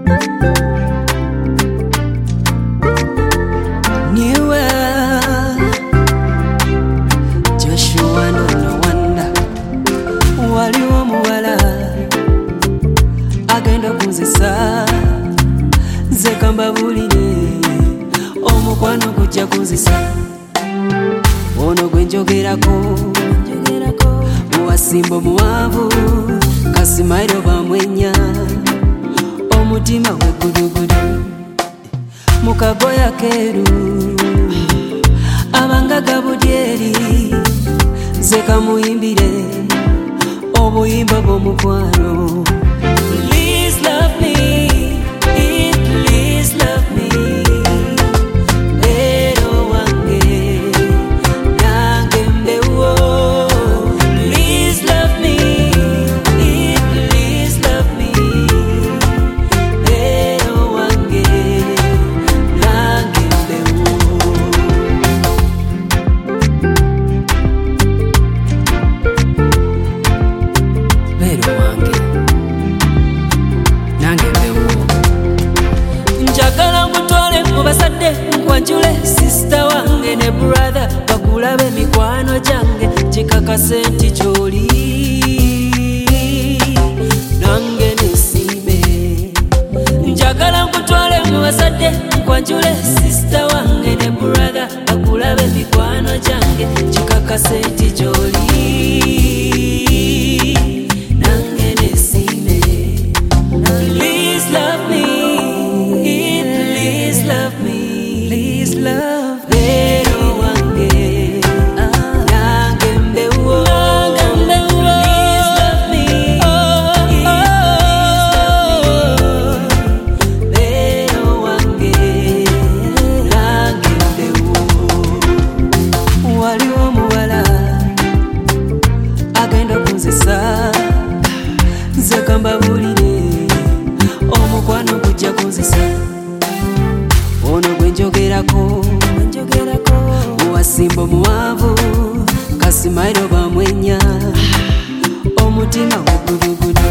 agenda kunzisa nze kambabulire omukwano gujja kunzisa ono gwe njogerako muwasimbo muwanvu kasimairo bamwenya omutima gwe gudugudu mukagoya keru abanga gabudyeri nze kamuyimbire obuyimba bw'omukwano. Please love me, please love me. Lero wange nange mbewo. Please love me, please love me. Lero wange nange mbewo. Lero wange njagala mutwale mubasade nkwanjule sister wange ne brother bakulabe mikwano gyange kikakase nti kyoli nange nesiime. Njagala mutwale mubasade nkwanjule sister wange ne brother bakulabe mikwano gyange kikakase nti kyoli nange nesiime. Please love me, please love me, please love me. Lero wange nange mbewo. Please love me, lero wange nange mbewo. Waliwo omuwala agenda kunzisa nze kambabulire omukwano gujja kunzisa ono gwe njogerako muwasimbo muwanvu kasimairo bamwenya omutima gwe gudugudu